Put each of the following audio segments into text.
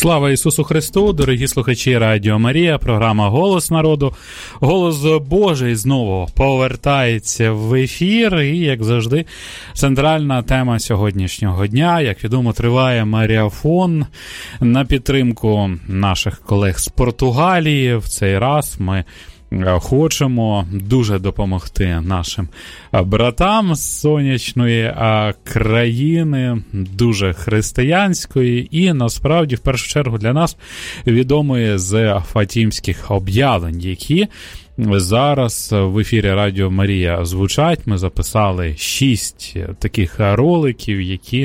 Слава Ісусу Христу, дорогі слухачі Радіо Марія, програма «Голос народу». Голос Божий знову повертається в ефір і, як завжди, центральна тема сьогоднішнього дня. Як відомо, триває марафон на підтримку наших колег з Португалії. В цей раз ми хочемо дуже допомогти нашим братам з сонячної країни, дуже християнської і, насправді, в першу чергу для нас відомої з фатімських об'явлень, які зараз в ефірі Радіо Марія звучать. Ми записали 6 таких роликів, які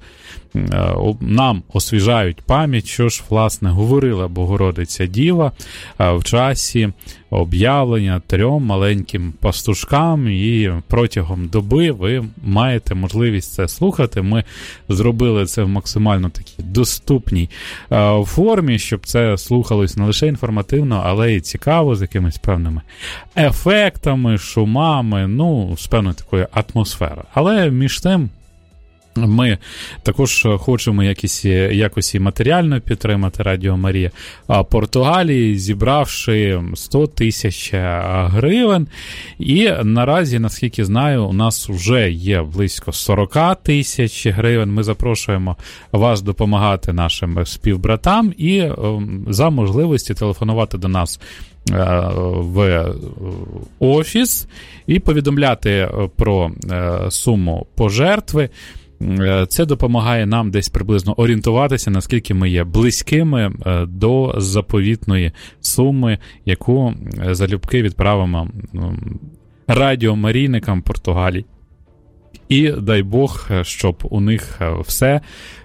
нам освіжають пам'ять, що ж, власне, говорила Богородиця Діва в часі об'явлення 3 маленьким пастушкам, і протягом доби ви маєте можливість це слухати. Ми зробили це в максимально такій доступній формі, щоб це слухалось не лише інформативно, але й цікаво, з якимись певними ефектами, шумами, з певною такою атмосферою. Але між тим, ми також хочемо якось і матеріально підтримати Радіо Марія Португалії, зібравши 100 тисяч гривень. І наразі, наскільки знаю, у нас вже є близько 40 тисяч гривень. Ми запрошуємо вас допомагати нашим співбратам і за можливості телефонувати до нас в офіс і повідомляти про суму пожертви. Це допомагає нам десь приблизно орієнтуватися, наскільки ми є близькими до заповітної суми, яку залюбки відправимо радіомарійникам Португалії. І дай Бог, щоб у них все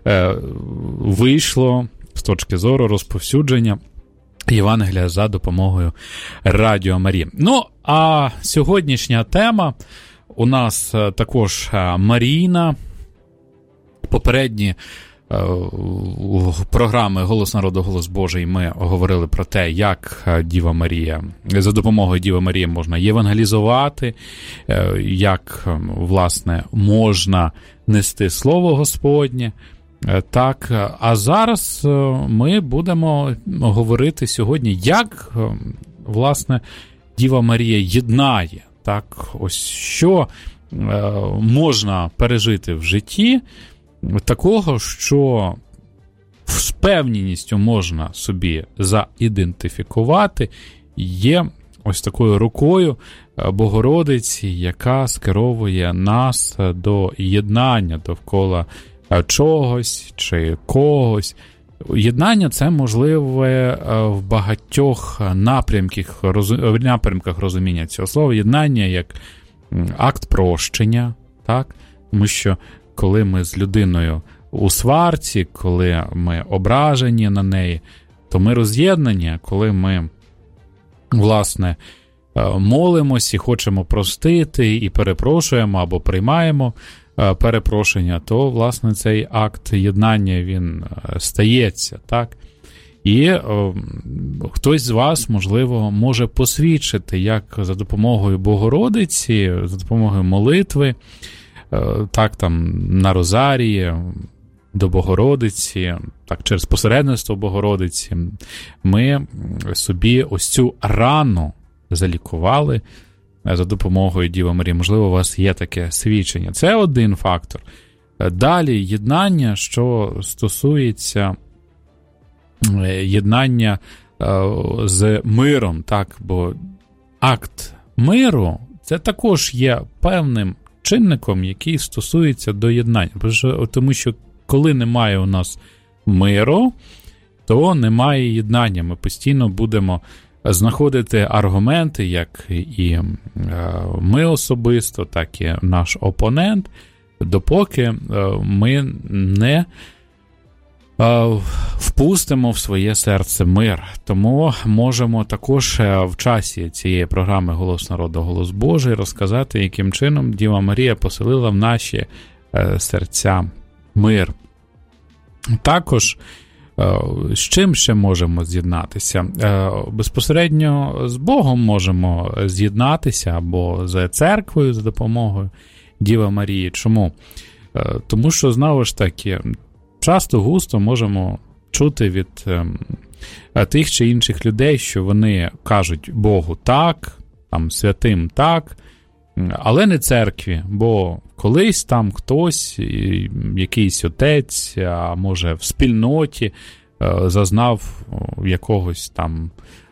вийшло з точки зору розповсюдження Євангелія за допомогою Радіо Марії. А сьогоднішня тема у нас також Марійна. Попередні програми «Голос народу», «Голос Божий» ми говорили про те, як Діва Марія, за допомогою Діви Марії можна євангелізувати, як, власне, можна нести Слово Господнє. Так, а зараз ми будемо говорити сьогодні, як, власне, Діва Марія єднає, так, ось що можна пережити в житті, такого, що з певністю можна собі заідентифікувати, є ось такою рукою Богородиці, яка скеровує нас до єднання довкола чогось чи когось. Єднання – це можливе в багатьох напрямках розуміння цього слова. Єднання як акт прощення, так? Тому що коли ми з людиною у сварці, коли ми ображені на неї, то ми роз'єднані. Коли ми, власне, молимось і хочемо простити, і перепрошуємо або приймаємо перепрошення, то, власне, цей акт єднання, він стається, так? І хтось з вас, можливо, може посвідчити, як за допомогою Богородиці, за допомогою молитви, так, там, на Розарії, до Богородиці, так, через посередництво Богородиці, ми собі ось цю рану залікували за допомогою Діви Марії. Можливо, у вас є таке свідчення. Це один фактор. Далі єднання, що стосується єднання з миром, так, бо акт миру – це також є певним чинником, який стосується до єднання. Тому що коли немає у нас миру, то немає єднання. Ми постійно будемо знаходити аргументи, як і ми особисто, так і наш опонент, допоки ми не впустимо в своє серце мир. Тому можемо також в часі цієї програми «Голос народу, голос Божий» розказати, яким чином Діва Марія поселила в наші серця мир. Також з чим ще можемо з'єднатися? Безпосередньо з Богом можемо з'єднатися або з церквою за допомогою Діви Марії. Чому? Тому що, знову ж таки, часто-густо можемо чути від тих чи інших людей, що вони кажуть Богу так, там, святим так, але не церкві, бо колись там хтось, якийсь отець, а може в спільноті, зазнав якогось там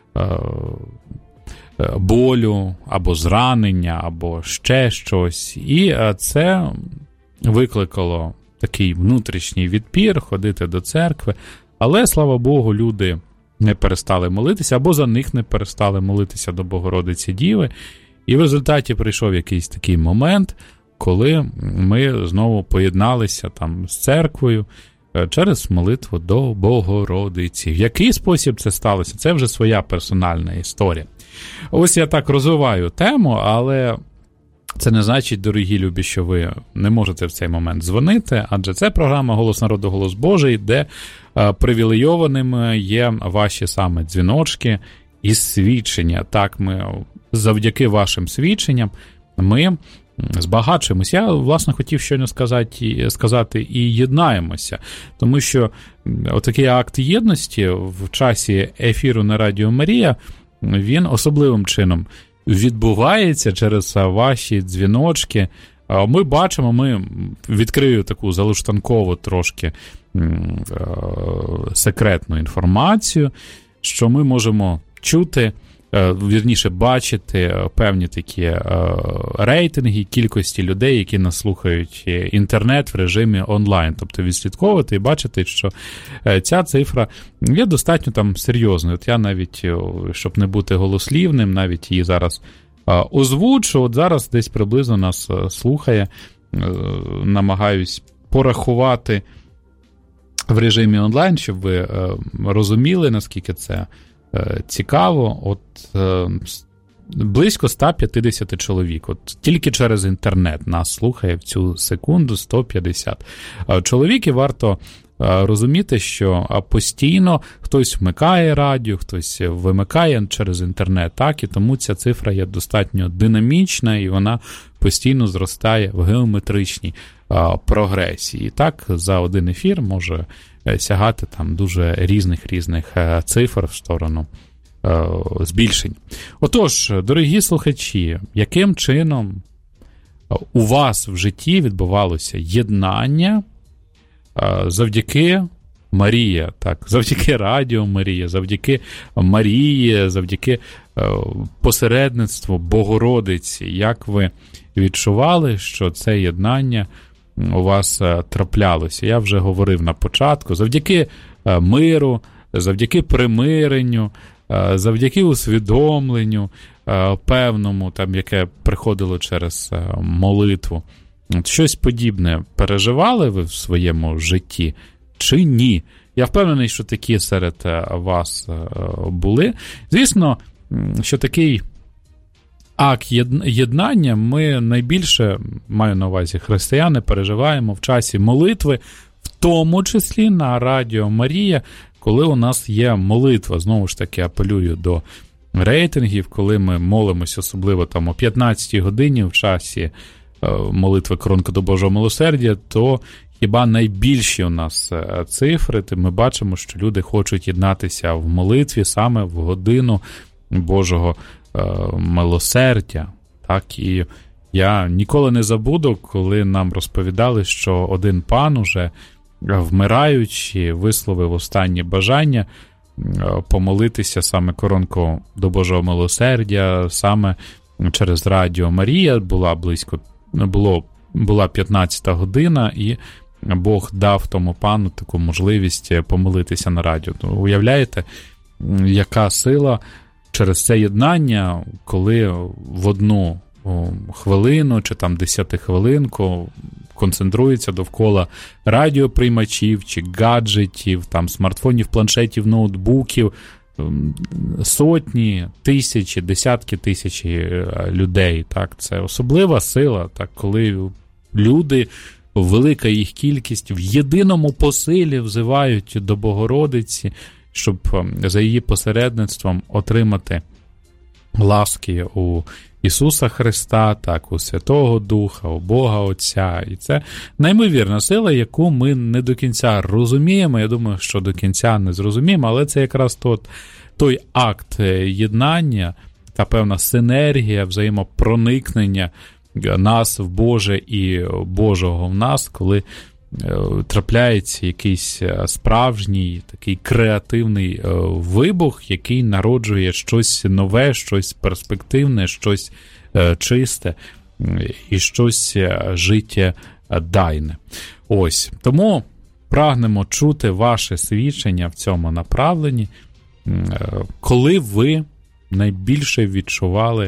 болю, або зранення, або ще щось. І це викликало такий внутрішній відпір ходити до церкви. Але, слава Богу, люди не перестали молитися, або за них не перестали молитися до Богородиці Діви. І в результаті прийшов якийсь такий момент, коли ми знову поєдналися там з церквою через молитву до Богородиці. В який спосіб це сталося? Це вже своя персональна історія. Ось я так розвиваю тему, але це не значить, дорогі любі, що ви не можете в цей момент дзвонити, адже це програма «Голос народу, голос Божий», де привілейованими є ваші саме дзвіночки і свідчення. Так, ми завдяки вашим свідченням ми збагачуємося. Я, власне, хотів щойно сказати і єднаємося, тому що отакий акт єдності в часі ефіру на Радіо Марія, він особливим чином відбувається через ваші дзвіночки. Ми бачимо, ми відкрию таку залуштанкову трошки секретну інформацію, що ми можемо чути, вірніше бачити певні такі рейтинги кількості людей, які нас слухають інтернет в режимі онлайн. Тобто відслідковувати і бачити, що ця цифра є достатньо там серйозною. От я навіть, щоб не бути голослівним, навіть її зараз озвучу. От зараз десь приблизно нас слухає, намагаюсь порахувати в режимі онлайн, щоб ви розуміли, наскільки це цікаво. От близько 150 чоловік. От тільки через інтернет нас слухає в цю секунду 150 чоловік, і варто розуміти, що постійно хтось вмикає радіо, хтось вимикає через інтернет, так, і тому ця цифра є достатньо динамічна, і вона постійно зростає в геометричній прогресії. І так, за один ефір може сягати там дуже різних цифр в сторону збільшень. Отож, дорогі слухачі, яким чином у вас в житті відбувалося єднання завдяки Марія, так, завдяки Радіо Марія, завдяки Марії, завдяки посередництву Богородиці? Як ви відчували, що це єднання у вас траплялося? Я вже говорив на початку, завдяки миру, завдяки примиренню, завдяки усвідомленню певному, там, яке приходило через молитву. Щось подібне переживали ви в своєму житті чи ні? Я впевнений, що такі серед вас були. Звісно, що такий акт єднання ми найбільше, маю на увазі християни, переживаємо в часі молитви, в тому числі на Радіо Марія, коли у нас є молитва. Знову ж таки, апелюю до рейтингів, коли ми молимося, особливо там о 15-й годині в часі молитви «Коронка до Божого милосердя», то хіба найбільші у нас цифри, ми бачимо, що люди хочуть єднатися в молитві саме в годину Божого милосердя. Так, і я ніколи не забуду, коли нам розповідали, що один пан уже вмираючи висловив останнє бажання помолитися саме коронку до Божого милосердя, саме через Радіо Марія. Була 15-та година, і Бог дав тому пану таку можливість помолитися на радіо. Уявляєте, яка сила через це єднання, коли в одну хвилину чи там 10-хвилинку концентрується довкола радіоприймачів чи гаджетів, там смартфонів, планшетів, ноутбуків, сотні, тисячі, десятки тисяч людей. Так, це особлива сила, так, коли люди, велика їх кількість, в єдиному посилі взивають до Богородиці, щоб за її посередництвом отримати ласки у Ісуса Христа, так, у Святого Духа, у Бога Отця. І це неймовірна сила, яку ми не до кінця розуміємо. Я думаю, що до кінця не зрозуміємо, але це якраз той акт єднання, та певна синергія, взаємопроникнення нас в Боже і Божого в нас, коли трапляється якийсь справжній такий креативний вибух, який народжує щось нове, щось перспективне, щось чисте і щось життєдайне. Ось. Тому прагнемо чути ваше свідчення в цьому направленні, коли ви найбільше відчували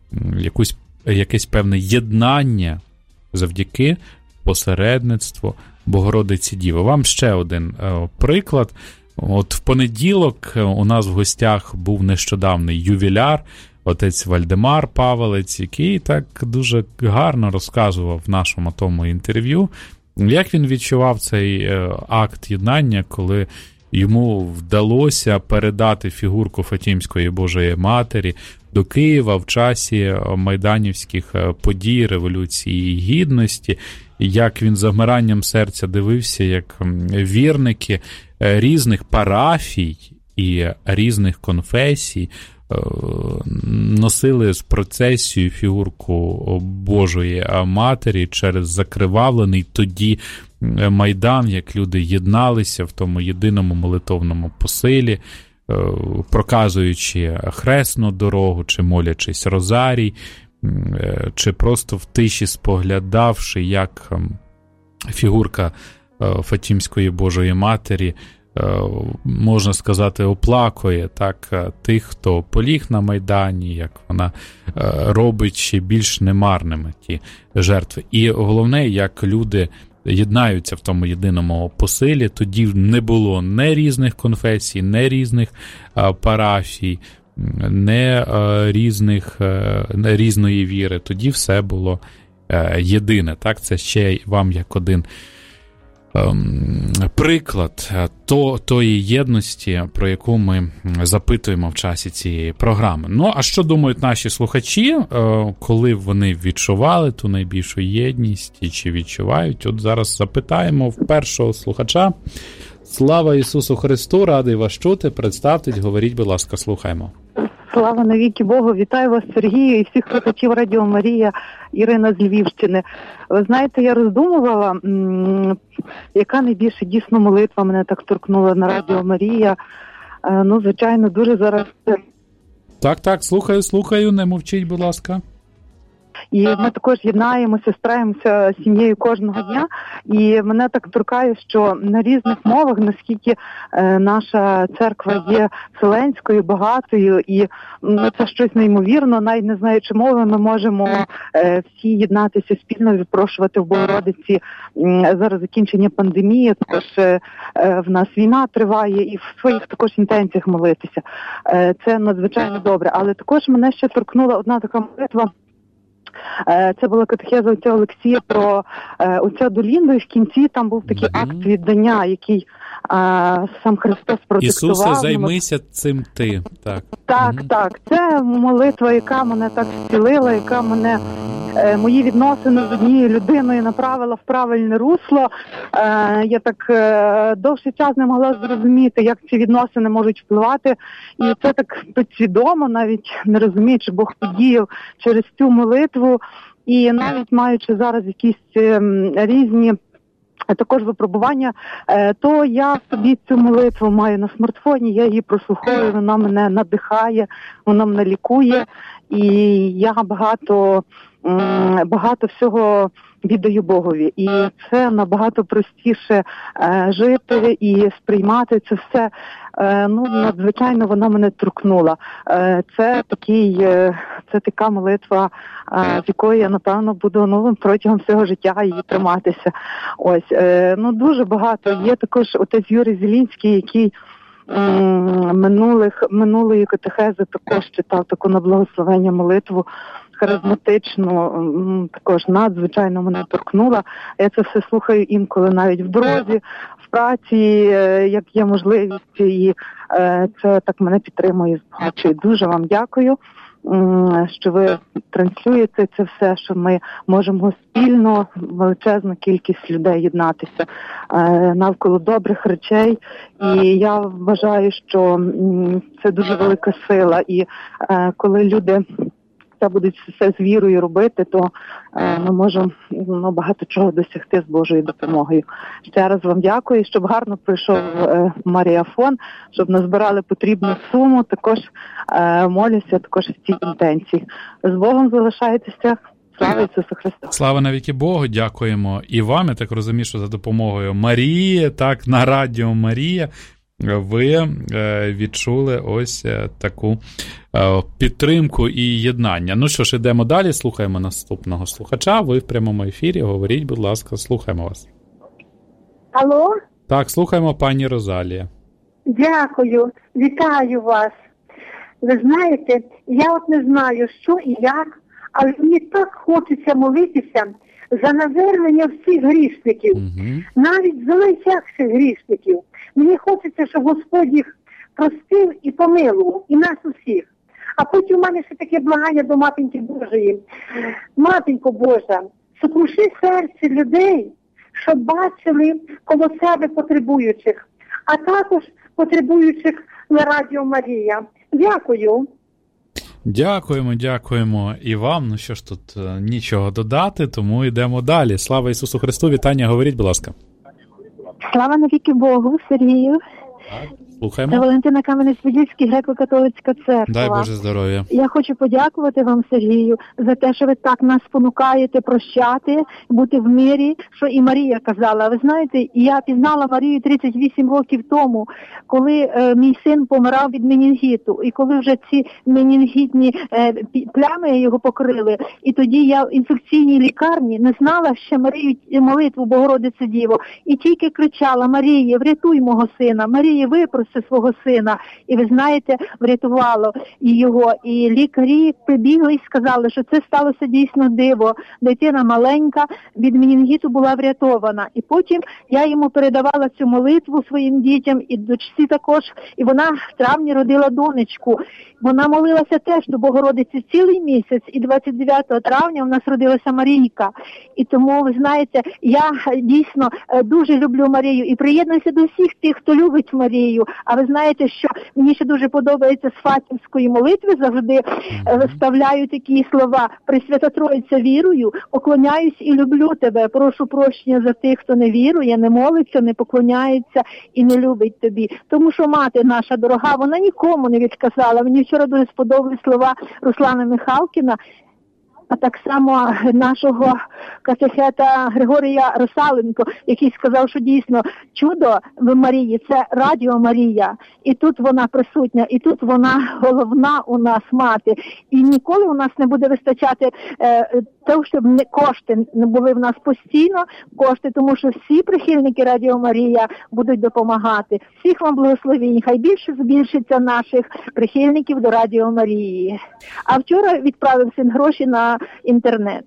якесь певне єднання завдяки посередництву Богородиці Діви. Вам ще один приклад. От в понеділок у нас в гостях був нещодавний ювіляр, отець Вальдемар Павелець, який так дуже гарно розказував в нашому тому інтерв'ю, як він відчував цей акт єднання, коли йому вдалося передати фігурку Фатімської Божої Матері до Києва в часі майданівських подій, Революції Гідності, як він замиранням серця дивився, як вірники різних парафій і різних конфесій носили з процесією фігурку Божої Матері через закривавлений тоді Майдан, як люди єдналися в тому єдиному молитовному посилі, проказуючи хресну дорогу, чи молячись розарій, чи просто в тиші споглядавши, як фігурка Фатімської Божої Матері, можна сказати, оплакує так тих, хто поліг на Майдані, як вона робить ще більш немарними ті жертви. І головне, як люди єднаються в тому єдиному посилі, тоді не було не різних конфесій, не різних парафій, не різної віри. Тоді все було єдине. Так, це ще вам як один приклад тої єдності, про яку ми запитуємо в часі цієї програми. Ну, а що думають наші слухачі, коли вони відчували ту найбільшу єдність і чи відчувають? От зараз запитаємо в першого слухача. Слава Ісусу Христу, радий вас чути. Представтесь, говоріть, будь ласка, слухаємо. Слава навіки Богу, вітаю вас, Сергію, і всіх слухачів Радіо Марія, Ірина з Львівщини. Ви знаєте, я роздумувала, яка найбільше дійсно молитва мене так торкнула на Радіо Марія. Ну, звичайно, дуже зараз... Так, слухаю, не мовчіть, будь ласка. І ми також єднаємося, стараємося з сім'єю кожного дня. І мене так торкає, що на різних мовах, наскільки наша церква є вселенською, багатою, і це щось неймовірно, навіть не знаючи мови, ми можемо всі єднатися спільно, відпрошувати в Богородиці зараз закінчення пандемії, також в нас війна триває, і в своїх також інтенціях молитися. Це надзвичайно добре. Але також мене ще торкнула одна така молитва. Це була катехеза отця Олексія про отця Долінду, і в кінці там був такий акт віддання, який сам Христос продиктував. Ісусе, займися цим ти. Так. Це молитва, яка мене так зцілила, яка мене, мої відносини з однією людиною направила в правильне русло. Я так довший час не могла зрозуміти, як ці відносини можуть впливати. І це так підсвідомо, навіть не розуміючи, Бог подіяв через цю молитву. І навіть маючи зараз якісь різні також випробування, то я собі цю молитву маю на смартфоні, я її прослуховую, вона мене надихає, вона мене лікує, і я багато всього віддаю Богові. І це набагато простіше жити і сприймати це все. Надзвичайно вона мене торкнула. Це така молитва, з якої я, напевно, буду протягом всього життя її триматися. Ось, дуже багато. Є також отець Юрій Зелінський, який минулої катехези також читав таку на благословення молитву, харизматичну, також надзвичайно мене торкнула. Я це все слухаю інколи навіть в дорозі, в праці, як є можливість, і це так мене підтримує і збагачує. Дуже вам дякую. що ви транслюєте це все, що ми можемо спільно, величезна кількість людей єднатися навколо добрих речей. І я вважаю, що це дуже велика сила. І коли люди це будуть все з вірою робити, то ми можемо багато чого досягти з Божою допомогою. Ще раз вам дякую, щоб гарно пройшов Маріафон, щоб назбирали потрібну суму. Також молюся також в цій інтенції. З Богом залишайтеся. Слава Ісусу Христу! Слава навіки Богу! Дякуємо і вам. Я так розумію, що за допомогою Марії, так, на Радіо Марія, ви відчули ось таку підтримку і єднання. Ну що ж, ідемо далі, слухаємо наступного слухача. Ви в прямому ефірі, говоріть, будь ласка, слухаємо вас. Алло? Так, слухаємо пані Розалія. Дякую, вітаю вас. Ви знаєте, я от не знаю, що і як, але мені так хочеться молитися за навернення всіх грішників, навіть за найсякших грішників. Мені хочеться, щоб Господь їх простив і помилував, і нас усіх. А потім у мене ще таке благання до Матінки Божої. Матінко Божа, сокруши серце людей, щоб бачили коло себе потребуючих, а також потребуючих на Радіо Марія. Дякую. Дякуємо і вам. Ну що ж, тут нічого додати, тому йдемо далі. Слава Ісусу Христу, вітання, говоріть, будь ласка. Слава навіки Богу, Сергію. Слухаємо. Це Валентина Кам'янець-Подільський, греко-католицька церква. Дай Боже здоров'я. Я хочу подякувати вам, Сергію, за те, що ви так нас спонукаєте прощати, бути в мирі, що і Марія казала. Ви знаєте, я пізнала Марію 38 років тому, коли мій син помирав від менінгіту. І коли вже ці менінгітні плями його покрили, і тоді я в інфекційній лікарні не знала ще Марію молитву Богородице Діво. І тільки кричала: Марія, врятуй мого сина, Марія, випроси свого сина. І ви знаєте, врятувало і його. І лікарі прибігли і сказали, що це сталося дійсно диво. Дитина маленька від менінгіту була врятована. І потім я йому передавала цю молитву своїм дітям і дочці також. І вона в травні родила донечку. Вона молилася теж до Богородиці цілий місяць. І 29 травня в нас родилася Марійка. І тому, ви знаєте, я дійсно дуже люблю Марію і приєднуюся до всіх тих, хто любить Марію. А ви знаєте, що мені ще дуже подобається з Фатімської молитви, завжди вставляю такі слова: Пресвята Троїця, вірую, поклоняюсь і люблю тебе. Прошу прощення за тих, хто не вірує, не молиться, не поклоняється і не любить тобі. Тому що мати наша дорога, вона нікому не відказала. Мені вчора дуже сподобались слова Руслана Михалкіна, а так само нашого катехета Григорія Росаленко, який сказав, що дійсно чудо в Марії – це Радіо Марія. І тут вона присутня, і тут вона головна у нас мати. І ніколи у нас не буде вистачати того, щоб кошти не були в нас постійно, кошти, тому що всі прихильники Радіо Марія будуть допомагати. Всіх вам благословінь. Хай більше збільшиться наших прихильників до Радіо Марії. А вчора відправив син гроші на інтернет.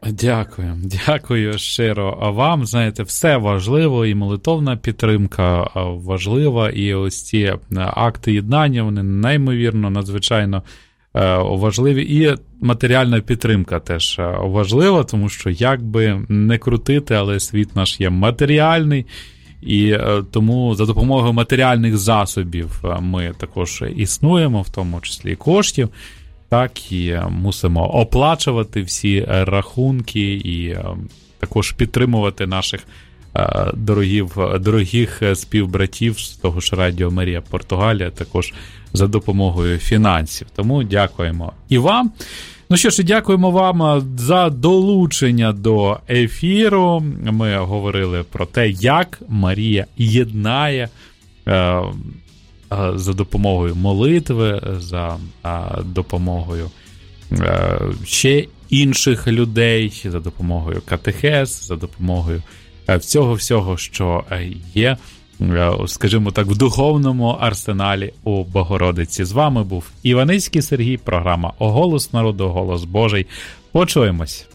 Дякую щиро вам. Знаєте, все важливо, і молитовна підтримка важлива, і ось ці акти єднання, вони неймовірно, надзвичайно важливі. І матеріальна підтримка теж важлива, тому що як би не крутити, але світ наш є матеріальний, і тому за допомогою матеріальних засобів ми також існуємо, в тому числі коштів. Так, і мусимо оплачувати всі рахунки і також підтримувати наших дорогих співбратів з того ж Радіо Марія Португалія, також за допомогою фінансів. Тому дякуємо і вам. Ну що ж, дякуємо вам за долучення до ефіру. Ми говорили про те, як Марія єднає за допомогою молитви, за допомогою ще інших людей, за допомогою катехез, за допомогою всього, що є, скажімо так, в духовному арсеналі у Богородиці. З вами був Іваницький Сергій, програма «О голос народу, голос Божий». Почуємось.